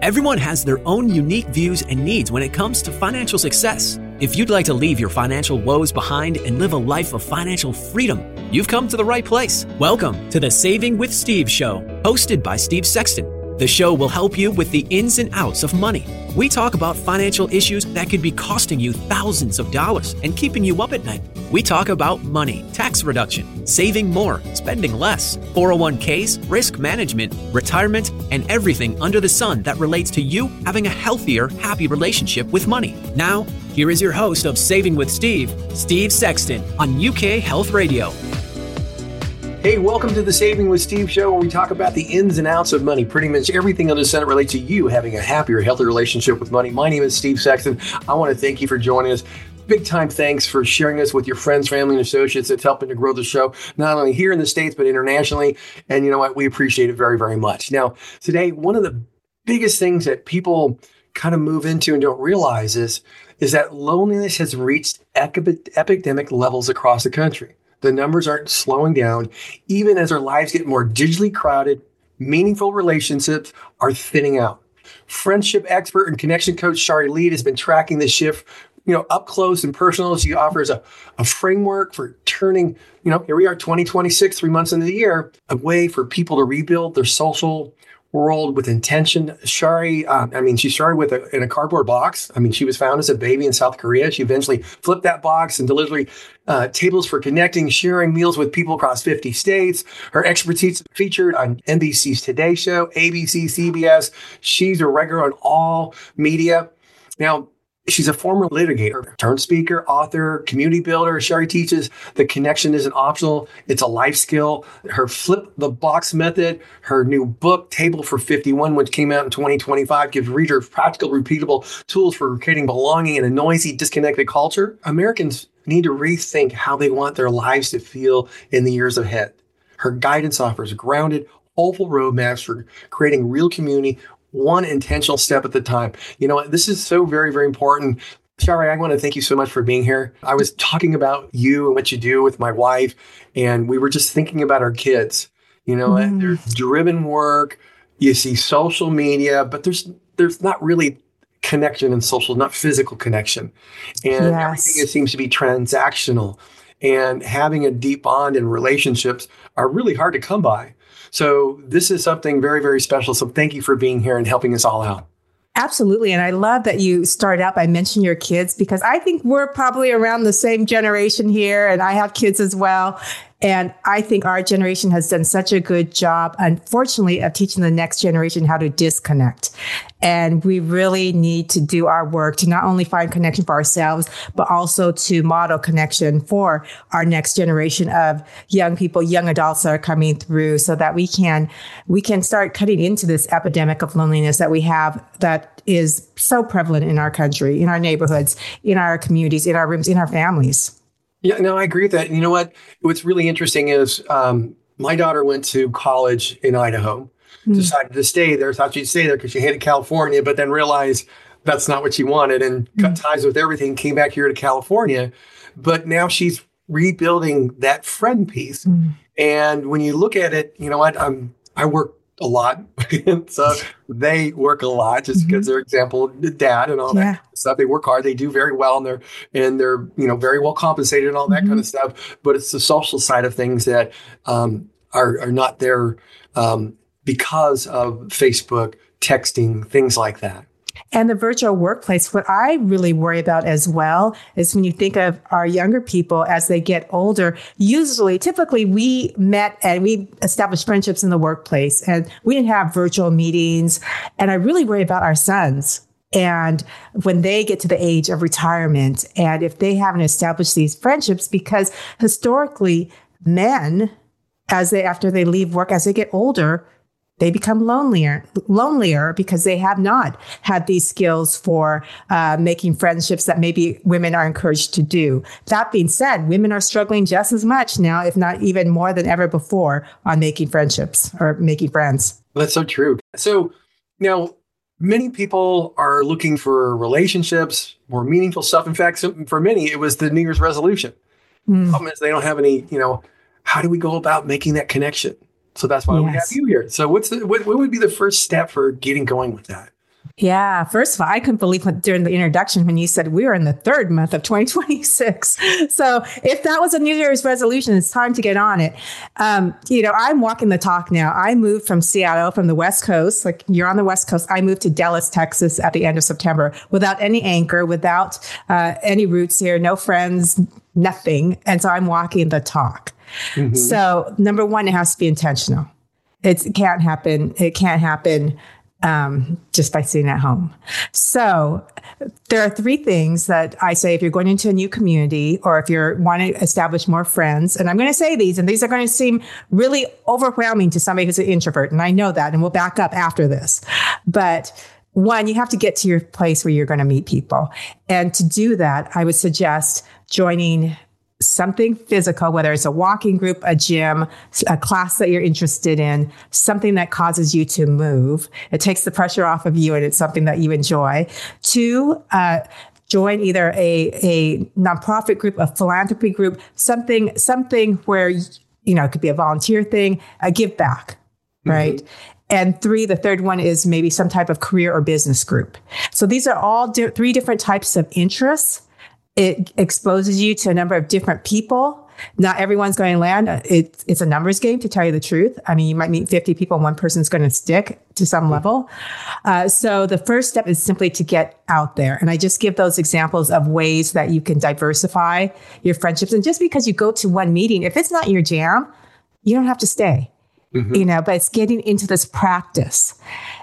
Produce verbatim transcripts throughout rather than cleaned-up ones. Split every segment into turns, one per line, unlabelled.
Everyone has their own unique views and needs when it comes to financial success. If you'd like to leave your financial woes behind and live a life of financial freedom, you've come to the right place. Welcome to the Saving with Steve show, hosted by Steve Sexton. The show will help you with the ins and outs of money. We talk about financial issues that could be costing you thousands of dollars and keeping you up at night. We talk about money, tax reduction, saving more, spending less, four oh one k's, risk management, retirement, and everything under the sun that relates to you having a healthier, happy relationship with money. Now, here is your host of Saving with Steve, Steve Sexton, on U K Health Radio.
Hey, welcome to the Saving with Steve show, where we talk about the ins and outs of money. Pretty much everything under the sun that relates to you having a happier, healthier relationship with money. My name is Steve Sexton. I want to thank you for joining us. Big time thanks for sharing us with your friends, family, and associates. It's helping to grow the show, not only here in the States, but internationally. And you know what? We appreciate it very, very much. Now, today, one of the biggest things that people kind of move into and don't realize is, is that loneliness has reached epidemic levels across the country. The numbers aren't slowing down. Even as our lives get more digitally crowded, meaningful relationships are thinning out. Friendship expert and connection coach Shari Lead has been tracking this shift, you know, up close and personal. She offers a, a framework for turning, you know, here we are, twenty twenty-six, three months into the year, a way for people to rebuild their social world with intention. Shari, um, I mean, she started with a, in a cardboard box. I mean, she was found as a baby in South Korea. She eventually flipped that box and delivered uh, tables for connecting, sharing meals with people across fifty states. Her expertise featured on N B C's Today Show, A B C, C B S. She's a regular on all media. Now, she's a former litigator, turned speaker, author, community builder. Shari teaches the connection isn't optional. It's a life skill. Her flip the box method, her new book, Table for fifty-one, which came out in twenty twenty-five, gives readers practical, repeatable tools for creating belonging in a noisy, disconnected culture. Americans need to rethink how they want their lives to feel in the years ahead. Her guidance offers grounded, hopeful roadmaps for creating real community, one intentional step at the time. You know what? This is so very, very important. Shari, I want to thank you so much for being here. I was talking about you and what you do with my wife, and we were just thinking about our kids. You know, mm. there's driven work, you see social media, but there's there's not really connection in social, not physical connection. And yes. Everything seems to be transactional. And having a deep bond in relationships are really hard to come by. So this is something very, very special. So thank you for being here and helping us all out.
Absolutely. And I love that you started out by mentioning your kids, because I think we're probably around the same generation here, and I have kids as well. And I think our generation has done such a good job, unfortunately, of teaching the next generation how to disconnect. And we really need to do our work to not only find connection for ourselves, but also to model connection for our next generation of young people, young adults that are coming through, so that we can, we can start cutting into this epidemic of loneliness that we have, that is so prevalent in our country, in our neighborhoods, in our communities, in our rooms, in our families.
Yeah, no, I agree with that. You know what? What's really interesting is um, my daughter went to college in Idaho, mm. decided to stay there, thought she'd stay there because she hated California, but then realized that's not what she wanted and mm. cut ties with everything, came back here to California. But now she's rebuilding that friend piece. Mm. And when you look at it, you know what? I'm, I work a lot. So they work a lot just because mm-hmm. they're example, the dad and all yeah. that stuff. They work hard. They do very well, and they're, and they're, you know, very well compensated and all that mm-hmm. kind of stuff. But it's the social side of things that um, are, are not there um, because of Facebook, texting, things like that.
And the virtual workplace, what I really worry about as well is when you think of our younger people as they get older, usually, typically we met and we established friendships in the workplace, and we didn't have virtual meetings. And I really worry about our sons. And when they get to the age of retirement, and if they haven't established these friendships, because historically men, as they, after they leave work, as they get older, they become lonelier, lonelier because they have not had these skills for uh, making friendships that maybe women are encouraged to do. That being said, women are struggling just as much now, if not even more than ever before, on making friendships or making friends.
That's so true. So now many people are looking for relationships, more meaningful stuff. In fact, for many, it was the New Year's resolution. Mm. The problem is they don't have any, you know, how do we go about making that connection? So that's why yes. we have you here. So what's the, what, what would be the first step for getting going with that?
Yeah. First of all, I couldn't believe when, during the introduction when you said we were in the third month of twenty twenty-six. So if that was a New Year's resolution, it's time to get on it. Um, you know, I'm walking the talk now. I moved from Seattle, from the West Coast, like you're on the West Coast. I moved to Dallas, Texas at the end of September without any anchor, without uh, any roots here, no friends, nothing. And so I'm walking the talk. Mm-hmm. So number one, it has to be intentional. It's, it can't happen. It can't happen Um, just by sitting at home. So there are three things that I say if you're going into a new community or if you're wanting to establish more friends, and I'm going to say these, and these are going to seem really overwhelming to somebody who's an introvert. And I know that, and we'll back up after this. But one, you have to get to your place where you're going to meet people. And to do that, I would suggest joining something physical, whether it's a walking group, a gym, a class that you're interested in, something that causes you to move. It takes the pressure off of you and it's something that you enjoy. Two, uh, join either a, a nonprofit group, a philanthropy group, something, something where, you know, it could be a volunteer thing, a give back, right? Mm-hmm. And three, the third one is maybe some type of career or business group. So these are all di- three different types of interests. It exposes you to a number of different people. Not everyone's going to land. It, it's a numbers game, to tell you the truth. I mean, you might meet fifty people and one person's going to stick to some level. Uh, so the first step is simply to get out there. And I just give those examples of ways that you can diversify your friendships. And just because you go to one meeting, if it's not your jam, you don't have to stay, mm-hmm. you know, but it's getting into this practice.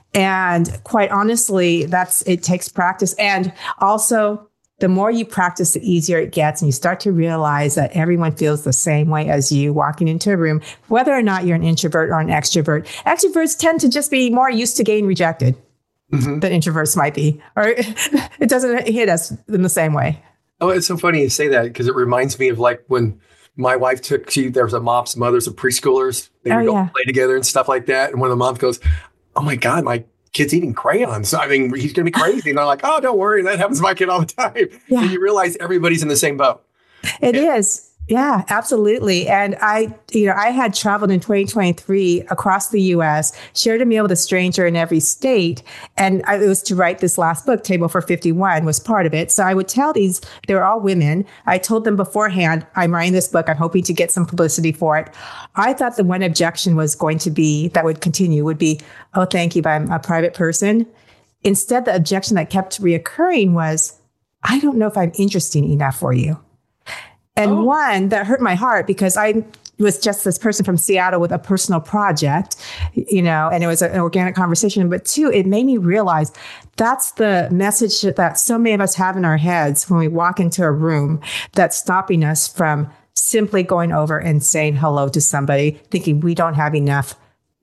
And quite honestly, that's, it takes practice. And also, the more you practice, the easier it gets. And you start to realize that everyone feels the same way as you walking into a room, whether or not you're an introvert or an extrovert. Extroverts tend to just be more used to getting rejected mm-hmm. than introverts might be, or it doesn't hit us in the same way.
Oh, it's so funny you say that because it reminds me of like when my wife took, she, there was a mom's mothers of preschoolers. They would oh, go yeah. play together and stuff like that. And one of the moms goes, oh my God, my kid's eating crayons. I mean, he's going to be crazy. And I'm like, oh, don't worry. That happens to my kid all the time. Yeah. And you realize everybody's in the same boat.
It
and-
is. Yeah, absolutely. And I, you know, I had traveled in twenty twenty-three across the U S, shared a meal with a stranger in every state. And I, it was to write this last book, Table for fifty-one was part of it. So I would tell these, they were all women. I told them beforehand, I'm writing this book. I'm hoping to get some publicity for it. I thought the one objection was going to be, that would continue, would be, oh, thank you, but I'm a private person. Instead, the objection that kept reoccurring was, I don't know if I'm interesting enough for you. And oh. one that hurt my heart because I was just this person from Seattle with a personal project, you know, and it was an organic conversation. But two, it made me realize that's the message that so many of us have in our heads when we walk into a room that's stopping us from simply going over and saying hello to somebody, thinking we don't have enough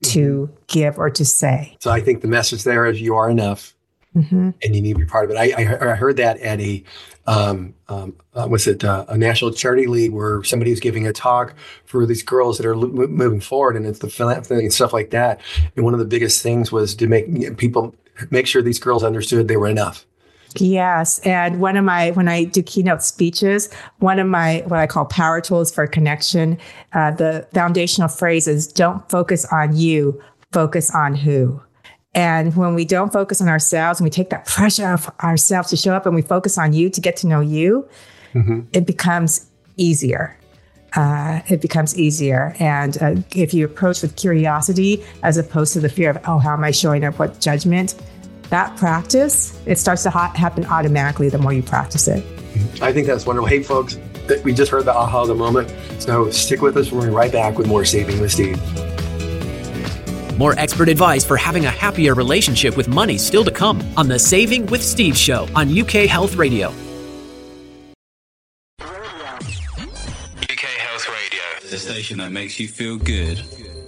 to give or to say.
So I think the message there is you are enough. Mm-hmm. And you need to be part of it. I, I, I heard that at a, um, um, uh, was it uh, a National Charity League where somebody was giving a talk for these girls that are lo- moving forward, and it's the philanthropy and stuff like that. And one of the biggest things was to make people make sure these girls understood they were enough.
Yes. And one of my, when I do keynote speeches, one of my, what I call power tools for connection, uh, the foundational phrase is don't focus on you, focus on who. And when we don't focus on ourselves and we take that pressure off ourselves to show up and we focus on you to get to know you, mm-hmm. it becomes easier. Uh, it becomes easier. And uh, if you approach with curiosity as opposed to the fear of, oh, how am I showing up? What judgment? That practice, it starts to ha- happen automatically the more you practice it.
I think that's wonderful. Hey, folks, we just heard the aha of the moment. So stick with us. We'll be right back with more Saving with Steve.
More expert advice for having a happier relationship with money still to come on the Saving with Steve show on U K Health Radio.
U K Health Radio, the station that makes you feel good.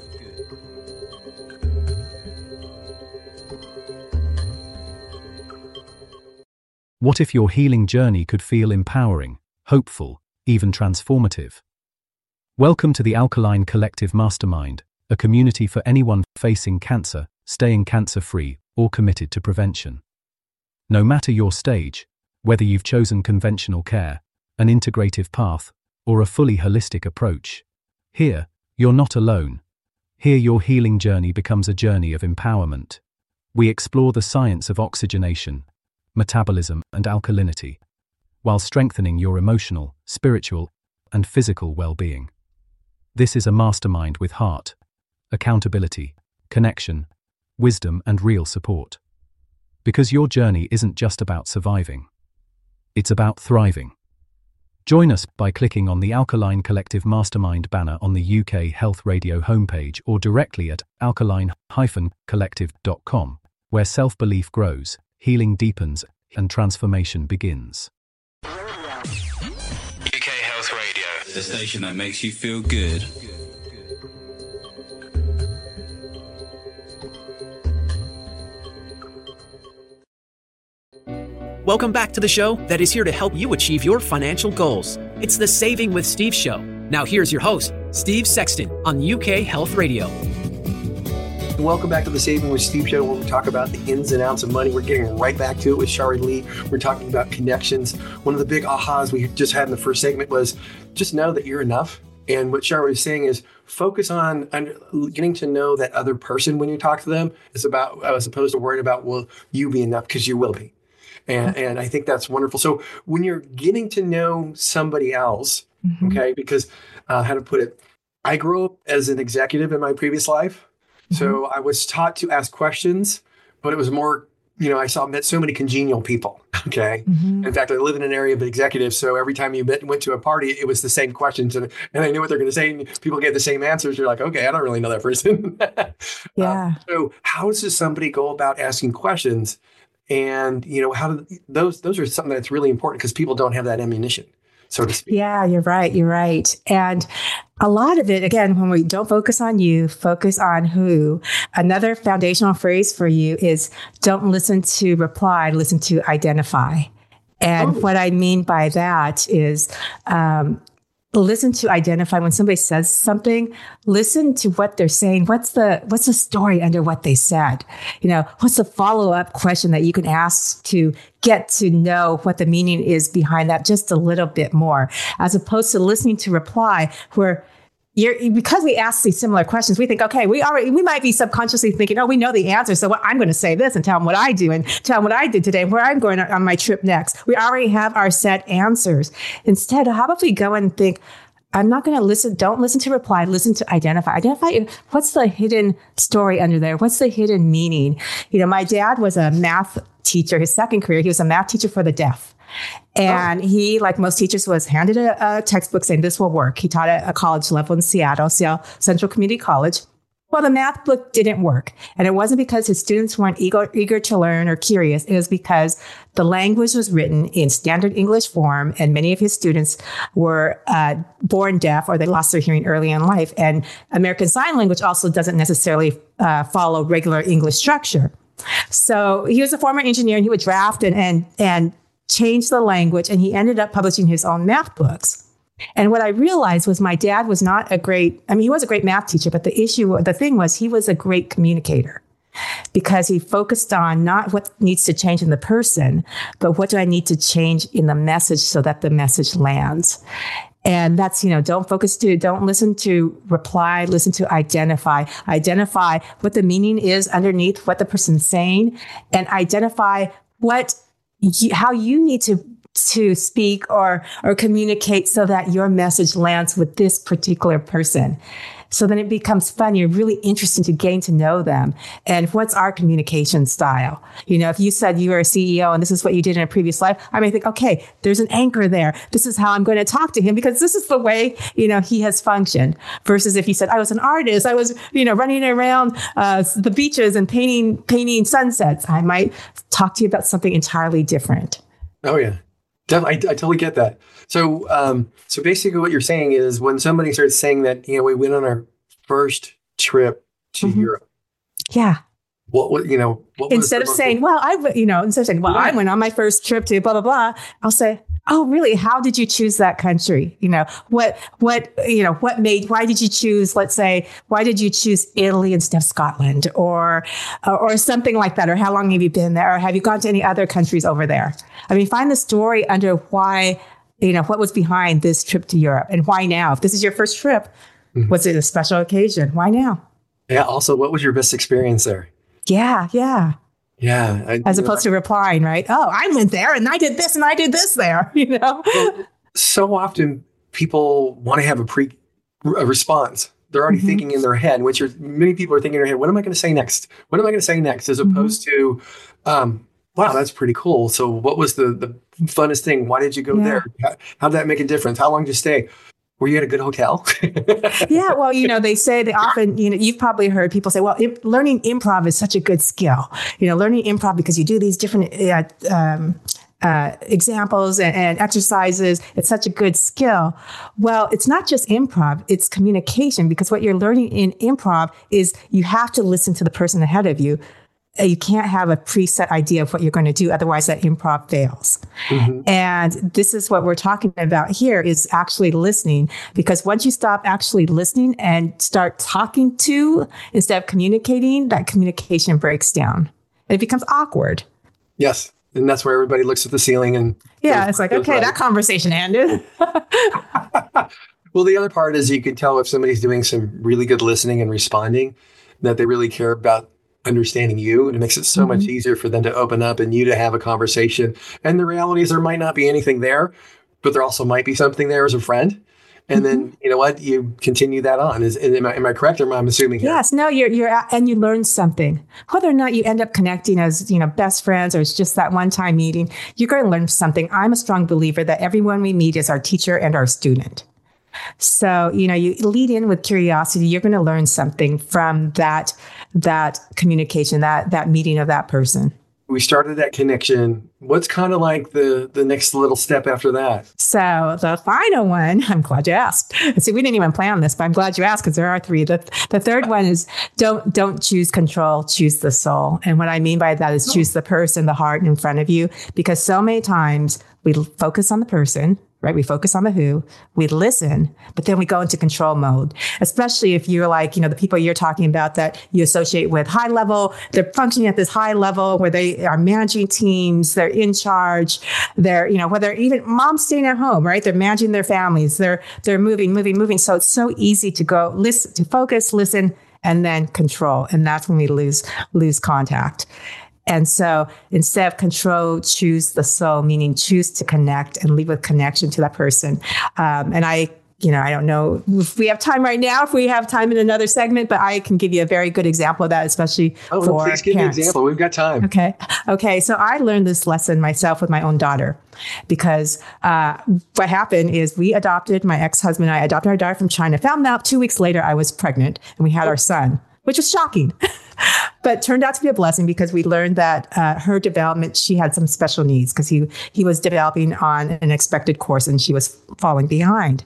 What if your healing journey could feel empowering, hopeful, even transformative? Welcome to the Alkaline Collective Mastermind, a community for anyone facing cancer, staying cancer-free, or committed to prevention. No matter your stage, whether you've chosen conventional care, an integrative path, or a fully holistic approach, here, you're not alone. Here your healing journey becomes a journey of empowerment. We explore the science of oxygenation, metabolism, and alkalinity, while strengthening your emotional, spiritual, and physical well-being. This is a mastermind with heart, accountability, connection, wisdom, and real support. Because your journey isn't just about surviving. It's about thriving. Join us by clicking on the Alkaline Collective Mastermind banner on the U K Health Radio homepage or directly at alkaline dash collective dot com, where self-belief grows, healing deepens, and transformation begins.
U K Health Radio, the station that makes you feel good.
Welcome back to the show that is here to help you achieve your financial goals. It's the Saving with Steve show. Now here's your host, Steve Sexton on U K Health Radio.
Welcome back to the Saving with Steve show, where we talk about the ins and outs of money. We're getting right back to it with Shari Lee. We're talking about connections. One of the big ahas we just had in the first segment was just know that you're enough. And what Shari was saying is focus on getting to know that other person when you talk to them. It's about, as opposed to worrying about, will you be enough? Because you will be. And, and I think that's wonderful. So when you're getting to know somebody else, mm-hmm. okay, because uh, how to put it, I grew up as an executive in my previous life. Mm-hmm. So I was taught to ask questions, but it was more, you know, I saw met so many congenial people. Okay. Mm-hmm. In fact, I live in an area of executives. So every time you met, went to a party, it was the same questions and, and I knew what they're going to say. And people get the same answers. You're like, okay, I don't really know that person.
Yeah.
Um, so how does somebody go about asking questions? And, you know, how do those, those are something that's really important because people don't have that ammunition, so to speak.
Yeah, you're right. You're right. And a lot of it, again, when we don't focus on you, focus on who. Another foundational phrase for you is don't listen to reply, listen to identify. And oh. what I mean by that is, um, listen to identify when somebody says something, listen to what they're saying. What's the, what's the story under what they said? You know, what's the follow-up question that you can ask to get to know what the meaning is behind that just a little bit more, as opposed to listening to reply where you're, because we ask these similar questions, we think, okay, we already, we might be subconsciously thinking, oh, we know the answer. So what, I'm going to say this and tell them what I do and tell them what I did today and where I'm going on my trip next. We already have our set answers. Instead, how about we go and think, I'm not going to listen. Don't listen to reply. Listen to identify. Identify what's the hidden story under there. What's the hidden meaning? You know, my dad was a math teacher. His second career, he was a math teacher for the deaf. And oh. he, like most teachers, was handed a, a textbook saying this will work. He taught at a college level in Seattle, Seattle Central Community College. Well, the math book didn't work. And it wasn't because his students weren't eager, eager to learn or curious. It was because the language was written in standard English form. And many of his students were uh, born deaf or they lost their hearing early in life. And American Sign Language also doesn't necessarily uh, follow regular English structure. So he was a former engineer and he would draft and, and, and change the language. And he ended up publishing his own math books. And what I realized was my dad was not a great, I mean, he was a great math teacher, but the issue, the thing was he was a great communicator because he focused on not what needs to change in the person, but what do I need to change in the message so that the message lands. And that's, you know, don't focus to, don't listen to reply, listen to identify, identify what the meaning is underneath what the person's saying and identify what, you, how you need to to speak or or communicate so that your message lands with this particular person. So then it becomes fun. You're really interested to getting to know them. And what's our communication style? You know, if you said you were a C E O and this is what you did in a previous life, I may think, okay, there's an anchor there. This is how I'm going to talk to him because this is the way, you know, he has functioned. Versus if you said, I was an artist, I was, you know, running around uh, the beaches and painting, painting sunsets, I might talk to you about something entirely different.
Oh, yeah. I, I totally get that. So, um, so basically what you're saying is when somebody starts saying that, you know, we went on our first trip to mm-hmm. Europe.
Yeah.
What, what you know, what
instead of saying, well, I, you know, instead of saying, well, yeah. I went on my first trip to blah, blah, blah. I'll say, oh, really? How did you choose that country? You know, what, what, you know, what made, why did you choose, let's say, why did you choose Italy instead of Scotland or, or, or something like that? Or how long have you been there? Or have you gone to any other countries over there? I mean, find the story under why, you know, what was behind this trip to Europe and why now? If this is your first trip, mm-hmm. was it a special occasion? Why now?
Yeah. Also, what was your best experience there?
Yeah, yeah.
Yeah. I,
As opposed know, to replying, right? Oh, I went there and I did this and I did this there, you know?
Well, so often people want to have a pre a response. They're already mm-hmm. thinking in their head, which are many people are thinking in their head, what am I going to say next? What am I going to say next? As opposed mm-hmm. to, um, wow, that's pretty cool. So what was the, the funnest thing? Why did you go yeah. there? How, how did that make a difference? How long did you stay? Were you at a good hotel?
Yeah, well, you know, they say they often, you know, you've probably heard people say, well, imp- learning improv is such a good skill. You know, learning improv because you do these different uh, um, uh, examples and, and exercises. It's such a good skill. Well, it's not just improv, it's communication, because what you're learning in improv is you have to listen to the person ahead of you. You can't have a preset idea of what you're going to do. Otherwise, that improv fails. Mm-hmm. And this is what we're talking about here is actually listening, because once you stop actually listening and start talking to instead of communicating, that communication breaks down. It becomes awkward.
Yes. And that's where everybody looks at the ceiling and
yeah, goes, it's like, okay, right. That conversation ended.
Well, the other part is you can tell if somebody's doing some really good listening and responding, that they really care about understanding you, and it makes it so mm-hmm. much easier for them to open up and you to have a conversation. And the reality is there might not be anything there, but there also might be something there as a friend. And mm-hmm. then, you know what, you continue that on. Is am I, am I correct, or am I assuming here?
Yes, no, you're you're and you learn something. Whether or not you end up connecting as, you know, best friends, or it's just that one time meeting, you're going to learn something. I'm a strong believer that everyone we meet is our teacher and our student. So, you know, you lead in with curiosity, you're going to learn something from that, that communication, that, that meeting of that person.
We started that connection. What's kind of like the, the next little step after that?
So the final one, I'm glad you asked. See, we didn't even plan this, but I'm glad you asked, because there are three. The, the third one is don't, don't choose control, choose the soul. And what I mean by that is choose the person, the heart in front of you, because so many times we focus on the person, right? We focus on the who, we listen, but then we go into control mode, especially if you're like, you know, the people you're talking about that you associate with high level, they're functioning at this high level where they are managing teams, they're in charge, they're, you know, whether even moms staying at home, right? They're managing their families, they're, they're moving, moving, moving. So it's so easy to go listen, to focus, listen, and then control. And that's when we lose, lose contact. And so instead of control, choose the soul, meaning choose to connect and leave with connection to that person. Um, and I, you know, I don't know if we have time right now, if we have time in another segment, but I can give you a very good example of that, especially
oh,
for
please give
parents.
me an example. We've got time.
Okay. Okay. So I learned this lesson myself with my own daughter, because uh, what happened is we adopted, my ex-husband and I adopted our daughter from China, found out two weeks later I was pregnant and we had our son, which was shocking. But turned out to be a blessing, because we learned that uh, her development, she had some special needs, because he he was developing on an expected course and she was falling behind.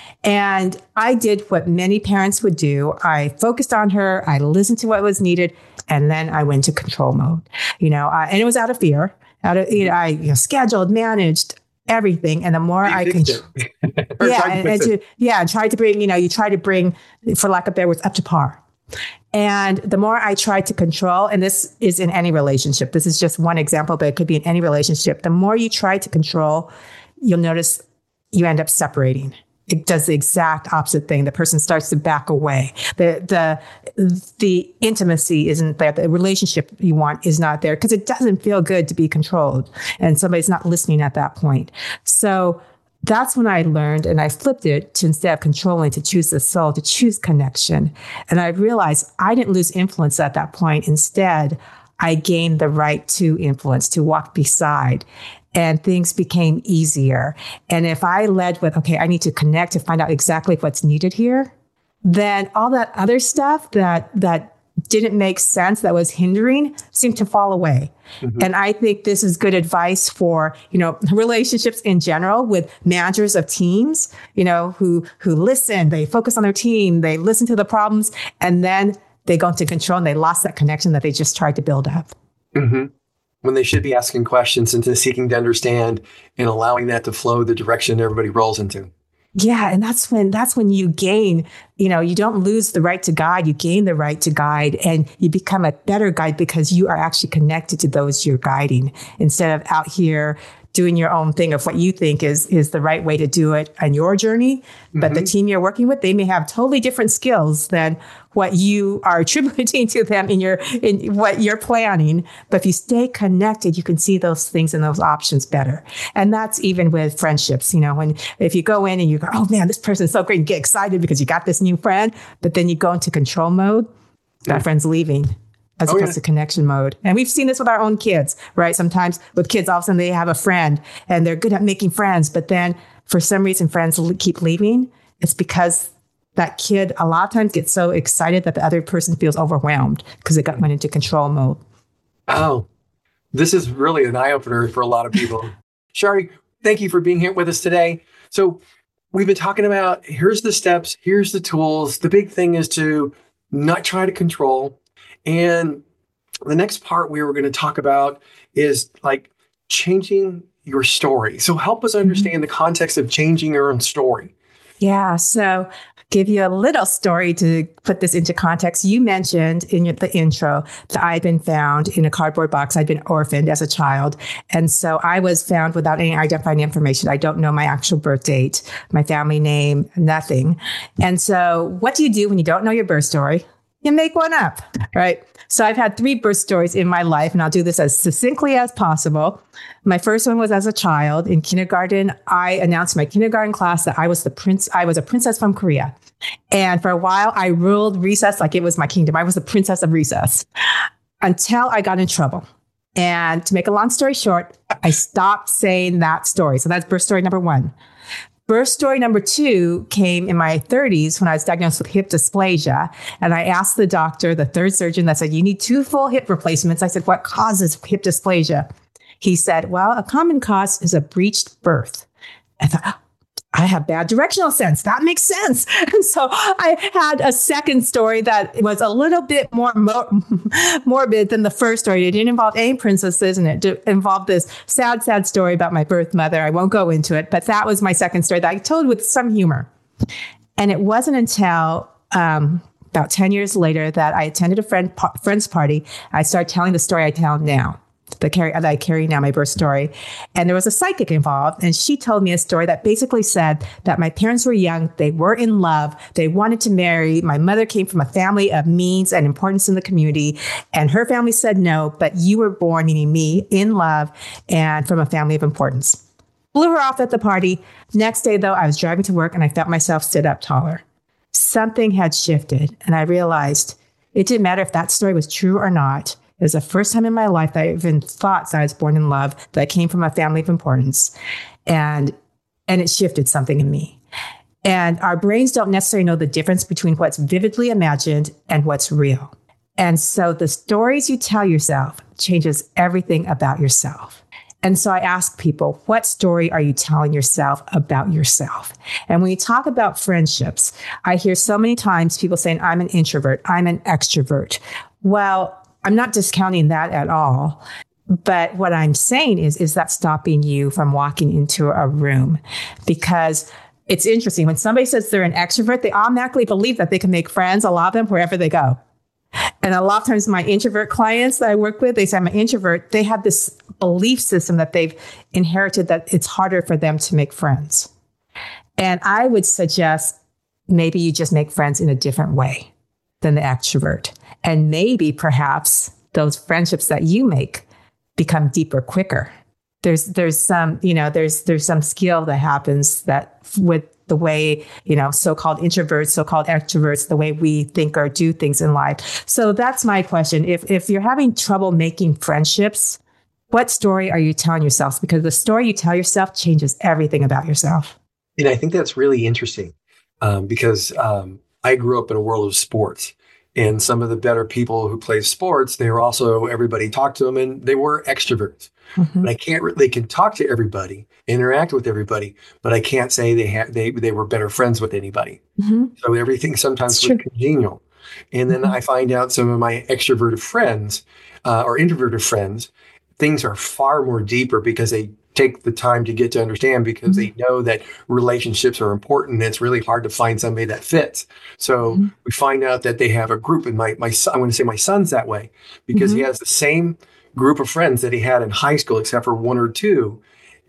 And I did what many parents would do. I focused on her. I listened to what was needed. And then I went to control mode, you know, uh, and it was out of fear. Out of, you know, I you know, scheduled, managed everything. And the more you I can, yeah, and, and to, yeah, tried to bring, you know, you try to bring, for lack of better words, up to par. And the more I try to control, and this is in any relationship, this is just one example, but it could be in any relationship. The more you try to control, you'll notice you end up separating. It does the exact opposite thing. The person starts to back away. The, the, the intimacy isn't there. The relationship you want is not there, because it doesn't feel good to be controlled and somebody's not listening at that point. So that's when I learned, and I flipped it to, instead of controlling, to choose the soul, to choose connection. And I realized I didn't lose influence at that point. Instead, I gained the right to influence, to walk beside, and things became easier. And if I led with, okay, I need to connect to find out exactly what's needed here, then all that other stuff that, that didn't make sense, that was hindering, seemed to fall away. Mm-hmm. And I think this is good advice for, you know, relationships in general with managers of teams, you know, who, who listen, they focus on their team, they listen to the problems, and then they go into control and they lost that connection that they just tried to build up.
Mm-hmm. When they should be asking questions and to seeking to understand and allowing that to flow the direction everybody rolls into.
Yeah. And that's when, that's when you gain, you know, you don't lose the right to guide, you gain the right to guide, and you become a better guide because you are actually connected to those you're guiding, instead of out here doing your own thing of what you think is is the right way to do it on your journey. But mm-hmm. the team you're working with, they may have totally different skills than what you are attributing to them in your in what you're planning. But if you stay connected, you can see those things and those options better. And that's even with friendships. You know, when if you go in and you go, oh man, this person's so great, and get excited because you got this new friend, but then you go into control mode, that mm-hmm. friend's leaving. As oh, opposed yeah. to connection mode. And we've seen this with our own kids, right? Sometimes with kids, all of a sudden they have a friend and they're good at making friends. But then for some reason, friends keep leaving. It's because that kid a lot of times gets so excited that the other person feels overwhelmed because they got went into control mode.
Oh, this is really an eye-opener for a lot of people. Shari, thank you for being here with us today. So we've been talking about, here's the steps, here's the tools. The big thing is to not try to control. And the next part we were going to talk about is like changing your story. So help us understand mm-hmm. the context of changing your own story.
Yeah. So give you a little story to put this into context. You mentioned in your, the intro that I'd been found in a cardboard box. I'd been orphaned as a child. And so I was found without any identifying information. I don't know my actual birth date, my family name, nothing. And so what do you do when you don't know your birth story? You make one up, right? So I've had three birth stories in my life, and I'll do this as succinctly as possible. My first one was as a child in kindergarten. I announced in my kindergarten class that I was the prince. I was a princess from Korea. And for a while, I ruled recess like it was my kingdom. I was the princess of recess until I got in trouble. And to make a long story short, I stopped saying that story. So that's birth story number one. Birth story number two came in my thirties when I was diagnosed with hip dysplasia. And I asked the doctor, the third surgeon, that said, you need two full hip replacements. I said, what causes hip dysplasia? He said, well, a common cause is a breached birth. I thought, oh, I have bad directional sense. That makes sense. And so I had a second story that was a little bit more mor- morbid than the first story. It didn't involve any princesses, and it involved this sad, sad story about my birth mother. I won't go into it, but that was my second story that I told with some humor. And it wasn't until um, about ten years later that I attended a friend friend's party. I started telling the story I tell now. The carry that I carry now, my birth story. And there was a psychic involved. And she told me a story that basically said that my parents were young. They were in love. They wanted to marry. My mother came from a family of means and importance in the community. And her family said no, but you were born, meaning me, in love and from a family of importance. Blew her off at the party. Next day, though, I was driving to work and I felt myself sit up taller. Something had shifted. And I realized it didn't matter if that story was true or not. It was the first time in my life that I even thought that I was born in love, that I came from a family of importance. And, and it shifted something in me. And our brains don't necessarily know the difference between what's vividly imagined and what's real. And so the stories you tell yourself changes everything about yourself. And so I ask people, what story are you telling yourself about yourself? And when you talk about friendships, I hear so many times people saying, I'm an introvert, I'm an extrovert. Well, I'm not discounting that at all. But what I'm saying is, is that stopping you from walking into a room? Because it's interesting. When somebody says they're an extrovert, they automatically believe that they can make friends, a lot of them, wherever they go. And a lot of times my introvert clients that I work with, they say I'm an introvert. They have this belief system that they've inherited that it's harder for them to make friends. And I would suggest maybe you just make friends in a different way than the extrovert. And maybe perhaps those friendships that you make become deeper quicker. There's there's some, you know, there's there's some skill that happens that with the way, you know, so-called introverts, so-called extroverts, the way we think or do things in life. So that's my question. If if you're having trouble making friendships, what story are you telling yourself? Because the story you tell yourself changes everything about yourself.
And I think that's really interesting um, because um, I grew up in a world of sports. And some of the better people who play sports, they were also, everybody talked to them and they were extroverts. Mm-hmm. But I can't, re- they can talk to everybody, interact with everybody, but I can't say they had, they, they were better friends with anybody. Mm-hmm. So everything sometimes was congenial. And then mm-hmm. I find out some of my extroverted friends uh, or introverted friends, things are far more deeper because they take the time to get to understand because mm-hmm. they know that relationships are important. And it's really hard to find somebody that fits. So mm-hmm. we find out that they have a group, and my, my son, I'm going to say my son's that way because mm-hmm. he has the same group of friends that he had in high school, except for one or two.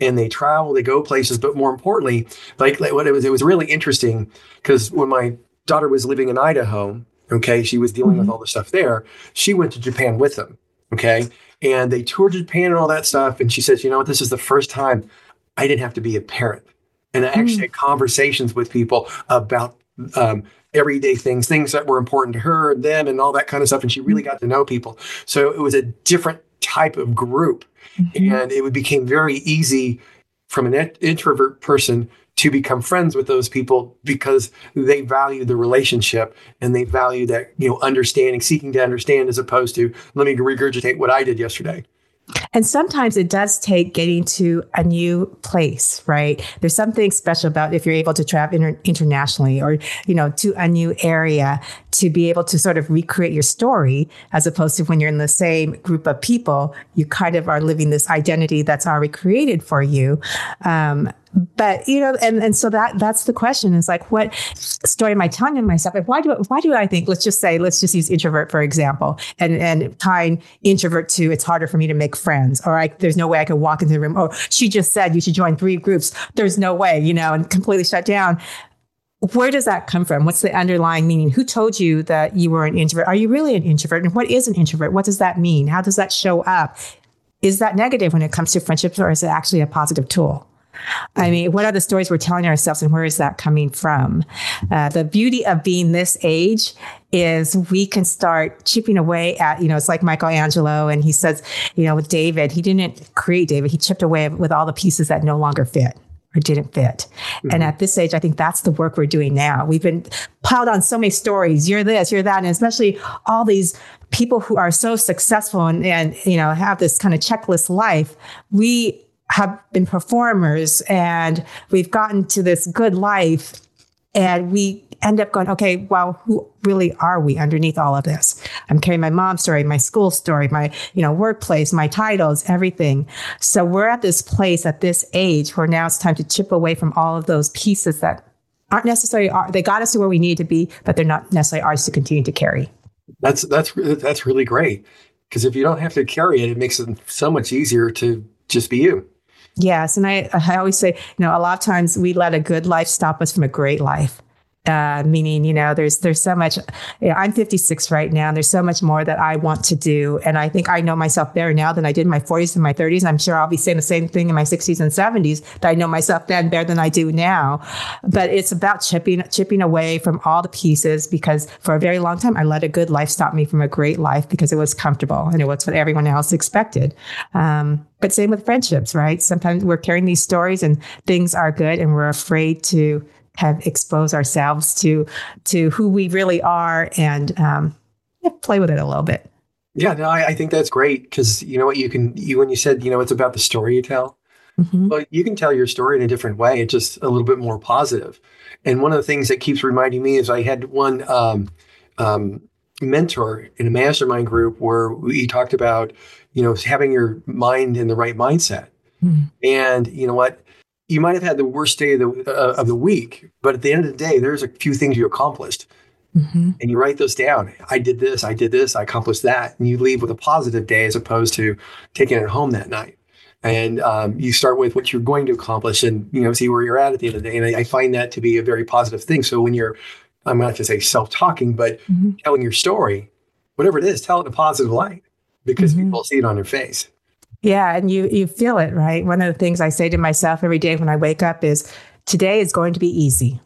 and they travel, they go places. But more importantly, like, like what it was, it was really interesting because when my daughter was living in Idaho, okay, she was dealing mm-hmm. with all the stuff there. She went to Japan with them, okay, and they toured Japan and all that stuff. And she says, you know what, this is the first time I didn't have to be a parent, and I actually mm-hmm. had conversations with people about um, everyday things, things that were important to her and them and all that kind of stuff. And she really got to know people. So it was a different type of group. Mm-hmm. And it became very easy from an int- introvert person to become friends with those people because they value the relationship and they value that, you know, understanding, seeking to understand, as opposed to, let me regurgitate what I did yesterday.
And sometimes it does take getting to a new place, right? There's something special about if you're able to travel inter- internationally or, you know, to a new area to be able to sort of recreate your story, as opposed to when you're in the same group of people, you kind of are living this identity that's already created for you. Um, But, you know, and, and so that that's the question is like, what story am I telling to myself? And why do why do I think, let's just say, let's just use introvert, for example, and, and tying introvert to it's harder for me to make friends, or I, there's no way I could walk into the room. Oh, she just said you should join three groups. There's no way, you know, and completely shut down. Where does that come from? What's the underlying meaning? Who told you that you were an introvert? Are you really an introvert? And what is an introvert? What does that mean? How does that show up? Is that negative when it comes to friendships, or is it actually a positive tool? I mean, what are the stories we're telling ourselves, and where is that coming from? Uh, the beauty of being this age is we can start chipping away at, you know, it's like Michelangelo, and he says, you know, with David, he didn't create David. He chipped away with all the pieces that no longer fit or didn't fit. Mm-hmm. And at this age, I think that's the work we're doing now. We've been piled on so many stories. You're this, you're that, and especially all these people who are so successful and, and you know, have this kind of checklist life. We have been performers and we've gotten to this good life, and we end up going, okay, well, who really are we underneath all of this? I'm carrying my mom's story, my school story, my, you know, workplace, my titles, everything. So we're at this place at this age where now it's time to chip away from all of those pieces that aren't necessarily, are, they got us to where we need to be, but they're not necessarily ours to continue to carry.
That's, that's, that's really great. Because if you don't have to carry it, it makes it so much easier to just be you.
Yes. And I, I always say, you know, a lot of times we let a good life stop us from a great life. Uh, meaning, you know, there's, there's so much, you know, I'm fifty-six right now, and there's so much more that I want to do. And I think I know myself better now than I did in my forties and my thirties. And I'm sure I'll be saying the same thing in my sixties and seventies, that I know myself then better than I do now. But it's about chipping, chipping away from all the pieces, because for a very long time, I let a good life stop me from a great life because it was comfortable and it was what everyone else expected. Um, but same with friendships, right? Sometimes we're carrying these stories and things are good, and we're afraid to have expose ourselves to to who we really are, and um, yeah, play with it a little bit.
Yeah, no, I, I think that's great, because you know what, you can you when you said, you know, it's about the story you tell. Mm-hmm. Well, you can tell your story in a different way. It's just a little bit more positive. And one of the things that keeps reminding me is I had one um, um, mentor in a mastermind group where we talked about, you know, having your mind in the right mindset. Mm-hmm. And you know what? You might have had the worst day of the, uh, of the week, but at the end of the day, there's a few things you accomplished. Mm-hmm. And you write those down. I did this, I did this, I accomplished that. And you leave with a positive day as opposed to taking it home that night. And um, you start with what you're going to accomplish and, you know, see where you're at at the end of the day. And I, I find that to be a very positive thing. So when you're, I'm not to say self-talking, but mm-hmm. telling your story, whatever it is, tell it in a positive light, because mm-hmm. people see it on your face.
Yeah. And you, you feel it, right? One of the things I say to myself every day when I wake up is, today is going to be easy.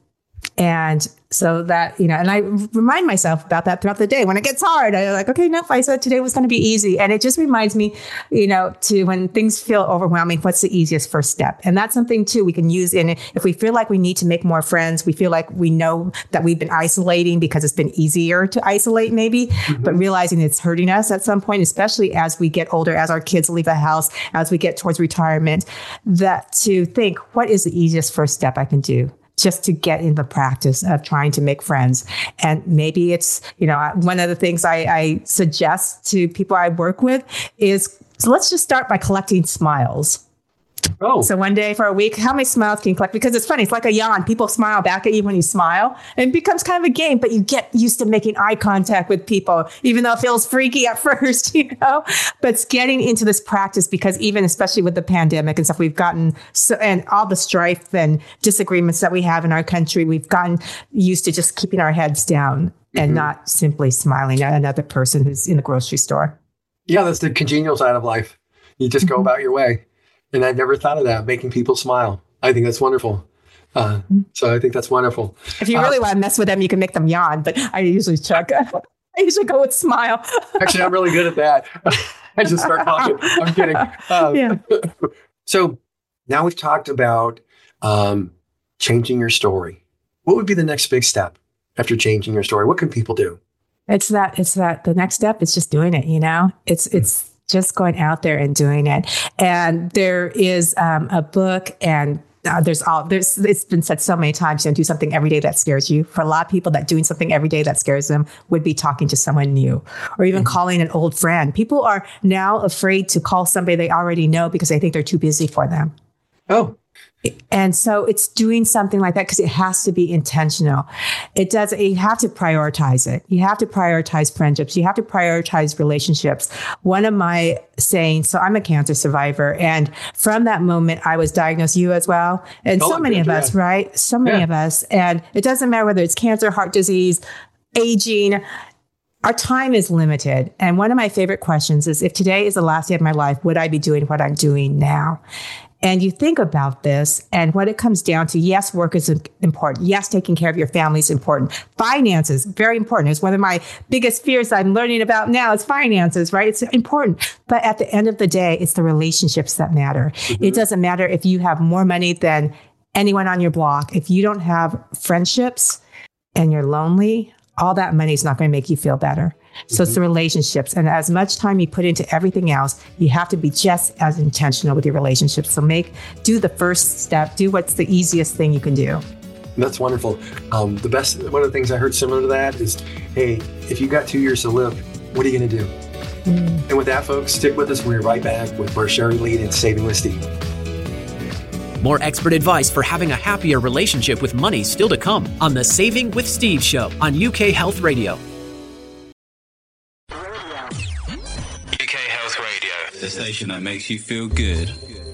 And so that, you know, and I remind myself about that throughout the day. When it gets hard, I'm like, okay, nope, I said today was going to be easy. And it just reminds me, you know, to when things feel overwhelming, what's the easiest first step? And that's something too we can use in it. If we feel like we need to make more friends, we feel like we know that we've been isolating because it's been easier to isolate maybe, mm-hmm. but realizing it's hurting us at some point, especially as we get older, as our kids leave the house, as we get towards retirement, that to think, what is the easiest first step I can do? Just to get in the practice of trying to make friends. And maybe it's, you know, one of the things I, I suggest to people I work with is, so let's just start by collecting smiles.
Oh.
So one day for a week, how many smiles can you collect? Because it's funny. It's like a yawn. People smile back at you when you smile. And it becomes kind of a game, but you get used to making eye contact with people, even though it feels freaky at first, you know? But it's getting into this practice because even especially with the pandemic and stuff, we've gotten, so, and all the strife and disagreements that we have in our country, we've gotten used to just keeping our heads down mm-hmm. and not simply smiling at another person who's in the grocery store.
Yeah, that's the congenial side of life. You just go about your way. And I'd never thought of that, making people smile. I think that's wonderful. Uh, so I think that's wonderful.
If you really uh, want to mess with them, you can make them yawn, but I usually check. I usually go with smile.
Actually, I'm really good at that. I just start talking. I'm kidding. Um, yeah. So now we've talked about um, changing your story. What would be the next big step after changing your story? What can people do? It's
that, it's that the next step is just doing it, you know, it's, it's, just going out there and doing it. And there is um, a book and uh, there's all, there's, it's been said so many times, you know, do something every day that scares you. For a lot of people, that doing something every day that scares them would be talking to someone new or even mm-hmm. calling an old friend. People are now afraid to call somebody they already know because they think they're too busy for them.
Oh.
And so it's doing something like that because it has to be intentional. It does. You have to prioritize it. You have to prioritize friendships. You have to prioritize relationships. One of my sayings, so I'm a cancer survivor. And from that moment, I was diagnosed, you as well. And oh, so many of us, yeah. right? So many yeah. of us. And it doesn't matter whether it's cancer, heart disease, aging. Our time is limited. And one of my favorite questions is, if today is the last day of my life, would I be doing what I'm doing now? And you think about this and what it comes down to, yes, work is important. Yes, taking care of your family is important. Finances, very important. It's one of my biggest fears I'm learning about now is finances, right? It's important. But at the end of the day, it's the relationships that matter. Mm-hmm. It doesn't matter if you have more money than anyone on your block. If you don't have friendships and you're lonely, all that money is not going to make you feel better. So mm-hmm. it's the relationships. And as much time you put into everything else, you have to be just as intentional with your relationships. So make, do the first step, do what's the easiest thing you can do.
That's wonderful. Um, the best, one of the things I heard similar to that is, hey, if you got two years to live, what are you going to do? Mm. And with that, folks, stick with us. We're right back with where Sherry Lead and Saving with Steve.
More expert advice for having a happier relationship with money still to come on the Saving with Steve show on U K Health Radio.
U K Health Radio, the station that makes you feel good.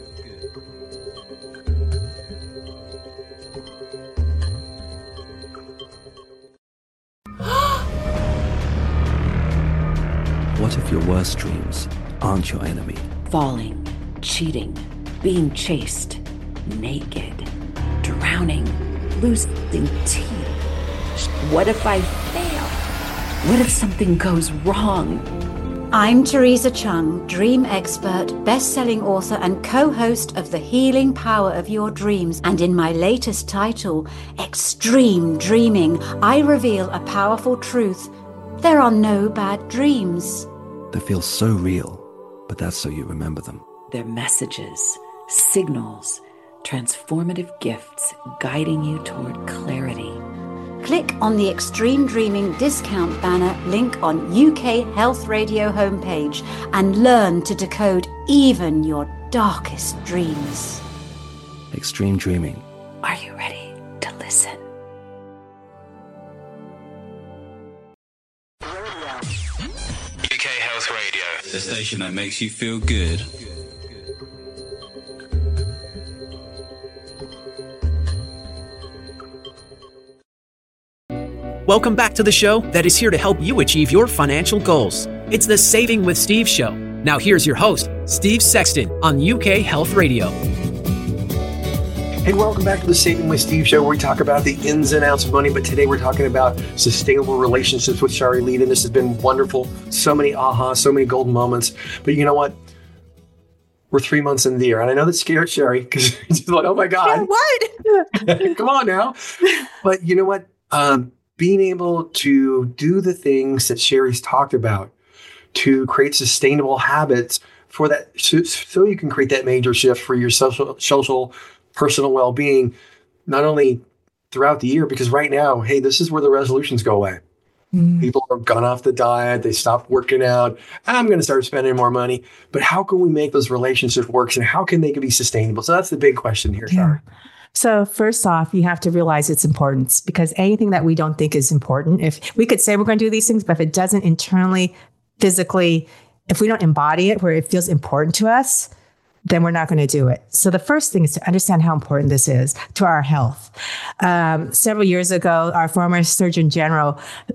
What if your worst dreams aren't your enemy?
Falling, cheating, being chased, naked, drowning, losing teeth. What if I fail? What if something goes wrong?
I'm Teresa Chung, dream expert, best-selling author and co-host of The Healing Power of Your Dreams. And in my latest title, Extreme Dreaming, I reveal a powerful truth. There are no bad dreams.
They feel so real, but that's so you remember them.
They're messages, signals, transformative gifts guiding you toward clarity.
Click on the Extreme Dreaming discount banner link on U K Health Radio homepage and learn to decode even your darkest dreams.
Extreme Dreaming.
Are you ready to listen?
U K Health Radio, the station that makes you feel good.
Welcome back to the show that is here to help you achieve your financial goals. It's the Saving with Steve show. Now here's your host, Steve Sexton on U K Health Radio.
Hey, welcome back to the Saving with Steve show, where we talk about the ins and outs of money. But today we're talking about sustainable relationships with Sherry Lead, and this has been wonderful. So many aha, so many golden moments. But you know what? We're three months in the year, and I know that scared Sherry because she's like, "Oh my God,
what?
Come on now!" But you know what? Um, being able to do the things that Sherry's talked about to create sustainable habits for that, so, so you can create that major shift for your social, social, personal well-being, not only throughout the year, because right now, hey, this is where the resolutions go away. Mm. People have gone off the diet. They stopped working out. I'm going to start spending more money. But how can we make those relationships work, and how can they be sustainable? So that's the big question here,
yeah.
Shari.
So first off, you have to realize its importance, because anything that we don't think is important, if we could say we're going to do these things, but if it doesn't internally, physically, if we don't embody it where it feels important to us, then we're not going to do it. So the first thing is to understand how important this is to our health. Um, several years ago, our former Surgeon General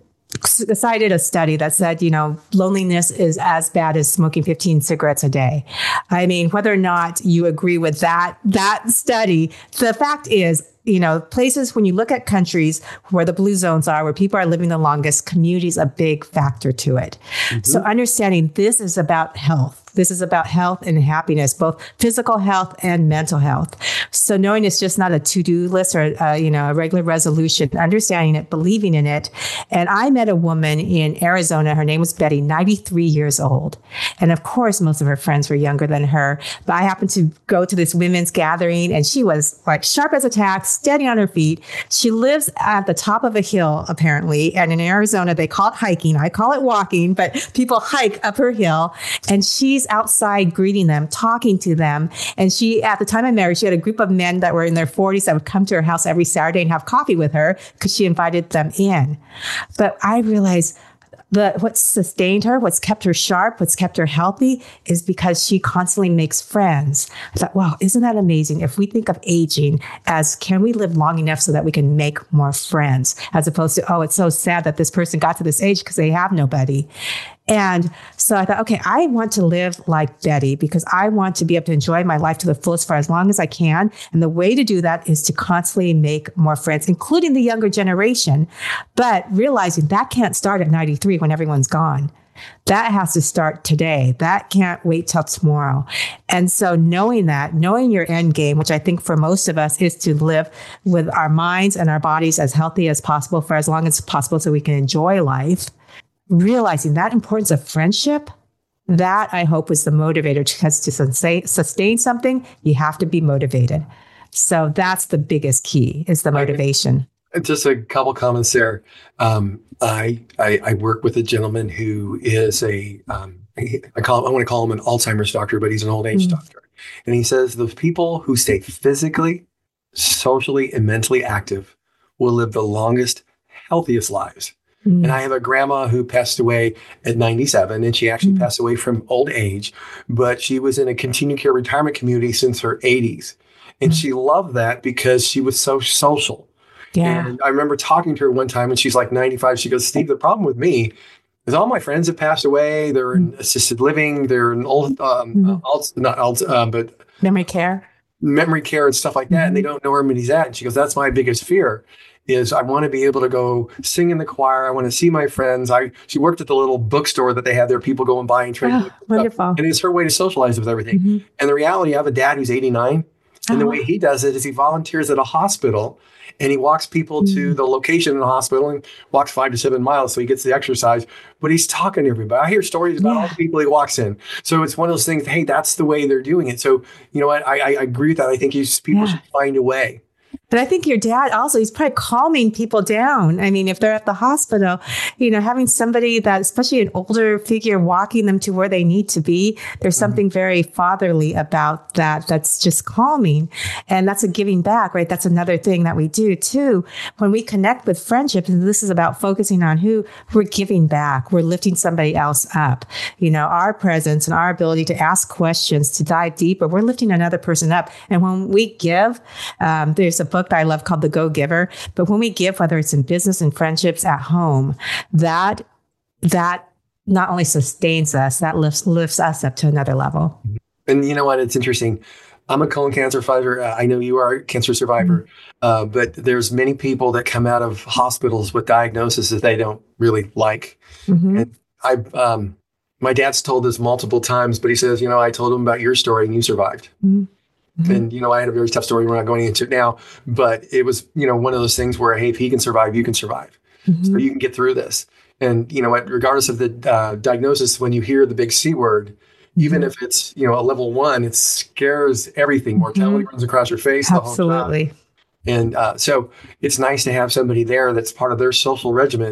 cited a study that said, you know, loneliness is as bad as smoking fifteen cigarettes a day. I mean, whether or not you agree with that, that study, the fact is, you know, places, when you look at countries where the blue zones are, where people are living the longest, community is a big factor to it. Mm-hmm. So understanding this is about health. This is about health and happiness, both physical health and mental health. So knowing it's just not a to-do list or, uh, you know, a regular resolution, understanding it, believing in it. And I met a woman in Arizona. Her name was Betty, ninety-three years old. And of course, most of her friends were younger than her. But I happened to go to this women's gathering, and she was like sharp as a tack, standing on her feet. She lives at the top of a hill, apparently. And in Arizona, they call it hiking. I call it walking, but people hike up her hill. And she's outside greeting them, talking to them. And she, at the time I met her, she had a group of men that were in their forties that would come to her house every Saturday and have coffee with her because she invited them in. But I realized that what sustained her, what's kept her sharp, what's kept her healthy is because she constantly makes friends. I thought, wow, isn't that amazing? If we think of aging as, can we live long enough so that we can make more friends, as opposed to, oh, it's so sad that this person got to this age because they have nobody. And so I thought, okay, I want to live like Betty because I want to be able to enjoy my life to the fullest for as long as I can. And the way to do that is to constantly make more friends, including the younger generation, but realizing that can't start at ninety-three when everyone's gone. That has to start today. That can't wait till tomorrow. And so knowing that, knowing your end game, which I think for most of us is to live with our minds and our bodies as healthy as possible for as long as possible so we can enjoy life. Realizing that importance of friendship, that I hope was the motivator, because to sustain something, you have to be motivated. So that's the biggest key, is the motivation.
Just a couple comments there. Um, I, I I work with a gentleman who is a um, I call I want to call him an Alzheimer's doctor, but he's an old age mm-hmm. doctor, and he says the people who stay physically, socially, and mentally active will live the longest, healthiest lives. Mm. And I have a grandma who passed away at ninety-seven, and she actually mm. passed away from old age, but she was in a continued care retirement community since her eighties. And mm. she loved that because she was so social. Yeah. And I remember talking to her one time, and she's like ninety-five. She goes, Steve, the problem with me is all my friends have passed away. They're in mm. assisted living. They're in old, um, mm. alt, not alt, uh, but
memory care,
memory care and stuff like that. Mm. And they don't know where anybody's at. And she goes, that's my biggest fear. Is I want to be able to go sing in the choir. I want to see my friends. I she worked at the little bookstore that they have there. People go and buy and trade.
Oh, wonderful.
And it's her way to socialize with everything. Mm-hmm. And the reality, I have a dad who's eighty-nine. And oh. the way he does it is he volunteers at a hospital, and he walks people mm-hmm. to the location in the hospital and walks five to seven miles. So he gets the exercise, but he's talking to everybody. I hear stories about yeah. all the people he walks in. So it's one of those things, hey, that's the way they're doing it. So, you know what? I, I agree with that. I think you, people yeah. should find a way.
But I think your dad also, he's probably calming people down. I mean, if they're at the hospital, you know, having somebody that, especially an older figure, walking them to where they need to be, there's something very fatherly about that. That's just calming. And that's a giving back, right? That's another thing that we do too. When we connect with friendship, and this is about focusing on who we're giving back, we're lifting somebody else up. You know, our presence and our ability to ask questions, to dive deeper, we're lifting another person up. And when we give, um, there's a book that I love called The Go-Giver. But when we give, whether it's in business and friendships at home, that that not only sustains us, that lifts lifts us up to another level.
And you know what? It's interesting. I'm a colon cancer survivor. Uh, I know you are a cancer survivor, mm-hmm. uh, but there's many people that come out of hospitals with diagnoses that they don't really like. Mm-hmm. And I, um, my dad's told this multiple times, but he says, you know, I told him about your story and you survived. Mm-hmm. Mm-hmm. And, you know, I had a very tough story. We're not going into it now, but it was, you know, one of those things where, hey, if he can survive, you can survive. Mm-hmm. So you can get through this. And, you know, regardless of the uh, diagnosis, when you hear the big C word, mm-hmm. even if it's, you know, a level one, it scares everything. Mortality mm-hmm. runs across your face.
Absolutely.
The whole time. And uh, so it's nice to have somebody there that's part of their social regimen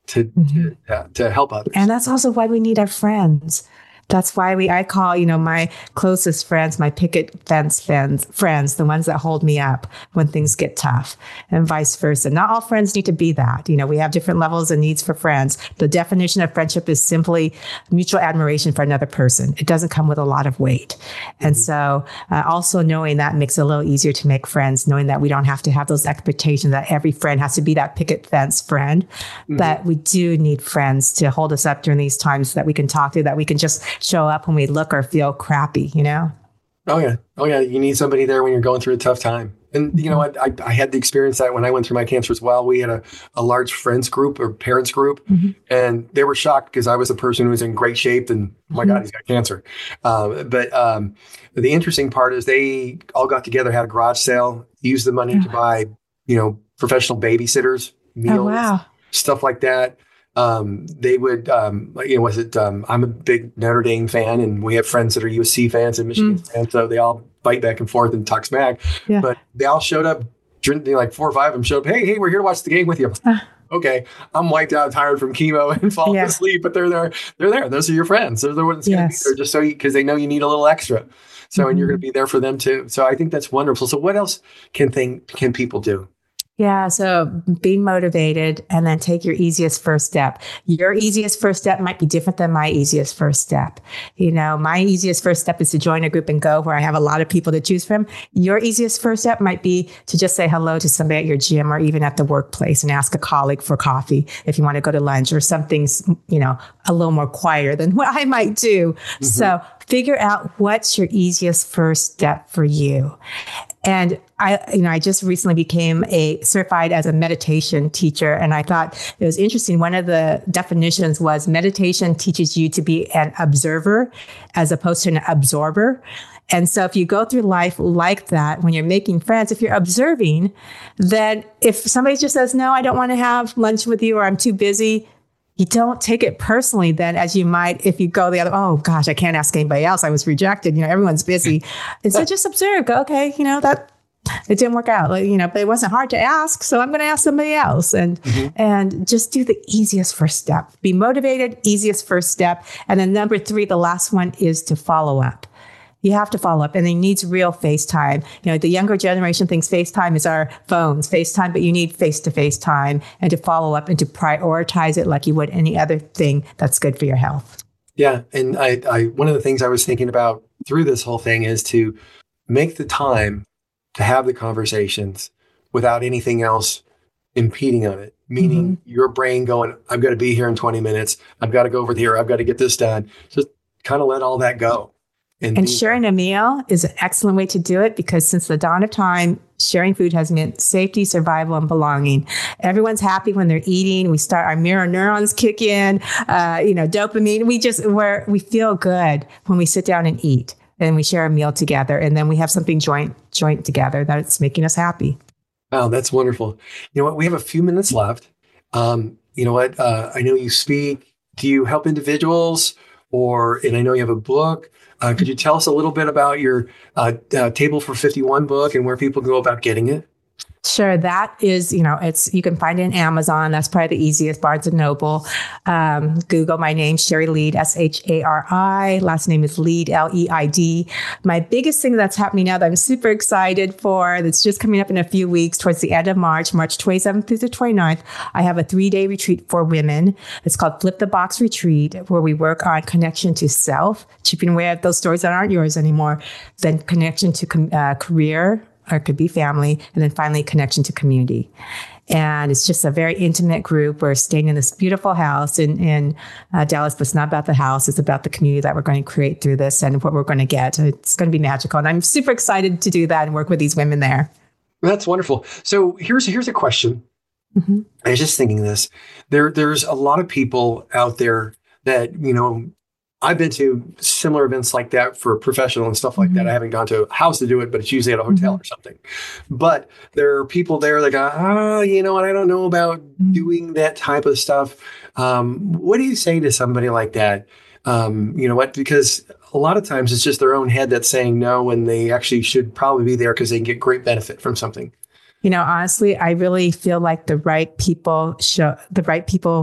to, mm-hmm. to, uh, to help others.
And that's also why we need our friends. That's why we, I call, you know, my closest friends, my picket fence friends, friends, the ones that hold me up when things get tough, and vice versa. Not all friends need to be that. You know, we have different levels and needs for friends. The definition of friendship is simply mutual admiration for another person. It doesn't come with a lot of weight. And so uh, also knowing that makes it a little easier to make friends, knowing that we don't have to have those expectations that every friend has to be that picket fence friend, mm-hmm. but we do need friends to hold us up during these times that we can talk to, that we can just show up when we look or feel crappy, you know?
Oh, yeah. Oh, yeah. You need somebody there when you're going through a tough time. And, you know what? I, I had the experience that when I went through my cancer as well, we had a, a large friends group or parents group, mm-hmm. and they were shocked because I was a person who was in great shape and, oh my mm-hmm. God, he's got cancer. Um, but um, the interesting part is they all got together, had a garage sale, used the money oh. to buy, you know, professional babysitters, meals, oh, wow. stuff like that. Um, they would, um, you know, was it, um, I'm a big Notre Dame fan, and we have friends that are U S C fans and Michigan mm. fans. So they all bite back and forth and talk smack, yeah. but they all showed up, like four or five of them showed up. Hey, hey, we're here to watch the game with you. Uh, okay. I'm wiped out, tired from chemo and falling yeah. asleep, but they're there. They're there. Those are your friends. They're the ones going to yes. be there just so you, cause they know you need a little extra. So, mm-hmm. and you're going to be there for them too. So I think that's wonderful. So what else can thing, can people do?
Yeah. So being motivated, and then take your easiest first step. Your easiest first step might be different than my easiest first step. You know, my easiest first step is to join a group and go where I have a lot of people to choose from. Your easiest first step might be to just say hello to somebody at your gym or even at the workplace and ask a colleague for coffee if you want to go to lunch, or something's, you know, a little more quieter than what I might do. Mm-hmm. So figure out what's your easiest first step for you. And I, you know, I just recently became a certified as a meditation teacher. And I thought it was interesting. One of the definitions was meditation teaches you to be an observer as opposed to an absorber. And so if you go through life like that, when you're making friends, if you're observing, then if somebody just says, no, I don't want to have lunch with you, or I'm too busy, you don't take it personally then, as you might if you go the other, oh gosh, I can't ask anybody else. I was rejected. You know, everyone's busy. And so just observe, go, okay, you know, that it didn't work out, like, you know, but it wasn't hard to ask. So I'm going to ask somebody else, and, mm-hmm. and just do the easiest first step. Be motivated, easiest first step. And then number three, the last one is to follow up. You have to follow up, and it needs real FaceTime. You know, the younger generation thinks FaceTime is our phones, FaceTime, but you need face-to-face time, and to follow up and to prioritize it like you would any other thing that's good for your health.
Yeah. And I, I, one of the things I was thinking about through this whole thing is to make the time to have the conversations without anything else impeding on it. Meaning mm-hmm. your brain going, I've got to be here in twenty minutes. I've got to go over here. I've got to get this done. Just kind of let all that go.
And, and sharing a meal is an excellent way to do it, because since the dawn of time, sharing food has meant safety, survival, and belonging. Everyone's happy when they're eating. We start, our mirror neurons kick in, uh, you know, dopamine. We just, we're, we feel good when we sit down and eat, and we share a meal together, and then we have something joint, joint together that's making us happy.
Wow, that's wonderful. You know what? We have a few minutes left. Um, you know what? Uh, I know you speak. Do you help individuals? Or, and I know you have a book. Uh, could you tell us a little bit about your uh, uh, Table for fifty-one book and where people go about getting it?
Sure. That is, you know, it's, you can find it in Amazon. That's probably the easiest. Barnes and Noble. Um, Google my name, Shari Leid, S H A R I. Last name is Leid, L E I D. My biggest thing that's happening now that I'm super excited for, that's just coming up in a few weeks towards the end of March, March twenty-seventh through the twenty-ninth, I have a three-day retreat for women. It's called Flip the Box Retreat, where we work on connection to self, chipping away at those stories that aren't yours anymore, then connection to com- uh, career, or it could be family, and then finally connection to community. And it's just a very intimate group. We're staying in this beautiful house in, in uh, Dallas, but it's not about the house. It's about the community that we're going to create through this and what we're going to get. It's going to be magical. And I'm super excited to do that and work with these women there.
That's wonderful. So here's, here's a question. Mm-hmm. I was just thinking this. There, there's a lot of people out there that, you know, I've been to similar events like that for professional and stuff like mm-hmm. that. I haven't gone to a house to do it, but it's usually at a hotel mm-hmm. or something. But there are people there that go, oh, you know what? I don't know about mm-hmm. doing that type of stuff. Um, what do you say to somebody like that? Um, you know what? Because a lot of times it's just their own head that's saying no, when they actually should probably be there because they can get great benefit from something.
You know, honestly, I really feel like the right people show the right people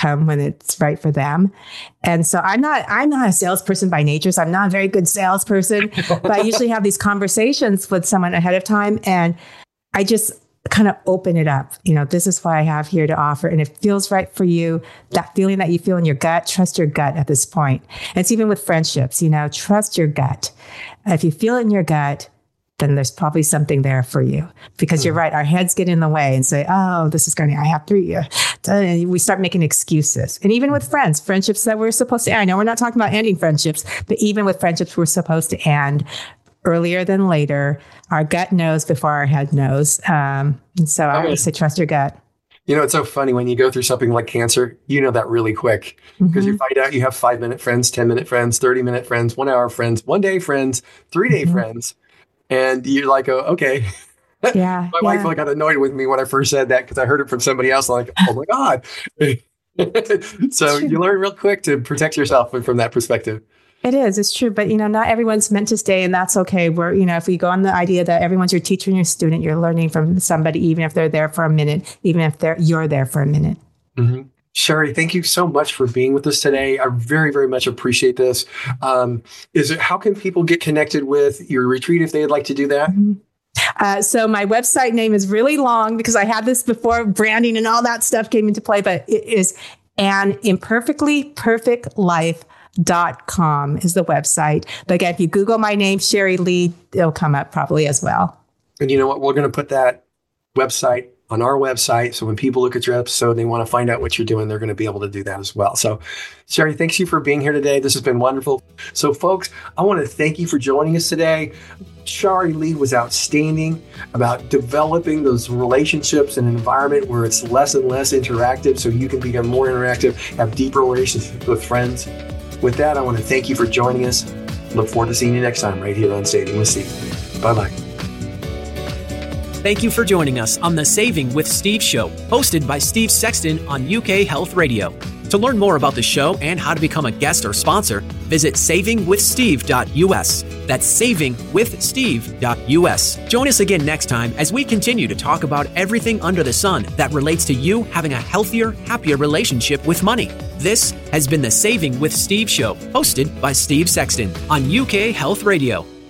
come when it's right for them. And so I'm not, I'm not a salesperson by nature. So I'm not a very good salesperson, but I usually have these conversations with someone ahead of time. And I just kind of open it up. You know, this is what I have here to offer. And it feels right for you. That feeling that you feel in your gut, trust your gut at this point. And it's even with friendships, you know, trust your gut. If you feel it in your gut, then there's probably something there for you, because you're right. Our heads get in the way and say, oh, this is going to, I have three. And we start making excuses. And even with friends, friendships that we're supposed to end. I know we're not talking about ending friendships, but even with friendships we're supposed to end earlier than later. Our gut knows before our head knows. Um, and so I would say trust your gut.
You know, it's so funny when you go through something like cancer, you know that really quick, because mm-hmm. you find out you have five minute friends, ten minute friends, thirty minute friends, one hour friends, one day friends, three day mm-hmm. friends. And you're like, oh, okay.
Yeah.
My
yeah.
wife got annoyed with me when I first said that, because I heard it from somebody else. I'm like, oh my God. So you learn real quick to protect yourself from that perspective.
It is. It's true. But, you know, not everyone's meant to stay, and that's okay. We're, you know, if we go on the idea that everyone's your teacher and your student, you're learning from somebody, even if they're there for a minute, even if they're you're there for a minute.
Mm-hmm. Sherry, thank you so much for being with us today. I very, very much appreciate this. Um, is it, how can people get connected with your retreat if they'd like to do that?
Mm-hmm. Uh, so my website name is really long because I had this before branding and all that stuff came into play, but it is an imperfectly perfect life dot com is the website. But again, if you Google my name, Sherry Lee, it'll come up probably as well.
And you know what? We're going to put that website on our website. So when people look at your episode, they want to find out what you're doing, they're going to be able to do that as well. So Sherry, thanks you for being here today. This has been wonderful. So folks, I want to thank you for joining us today. Sherry Lee was outstanding about developing those relationships in an environment where it's less and less interactive, so you can become more interactive, have deeper relationships with friends. With that, I want to thank you for joining us. Look forward to seeing you next time right here on Saving with Steve. Bye-bye.
Thank you for joining us on the Saving with Steve show, hosted by Steve Sexton on U K Health Radio. To learn more about the show and how to become a guest or sponsor, visit saving with steve dot u s. That's saving with steve dot u s. Join us again next time as we continue to talk about everything under the sun that relates to you having a healthier, happier relationship with money. This has been the Saving with Steve show, hosted by Steve Sexton on U K Health Radio.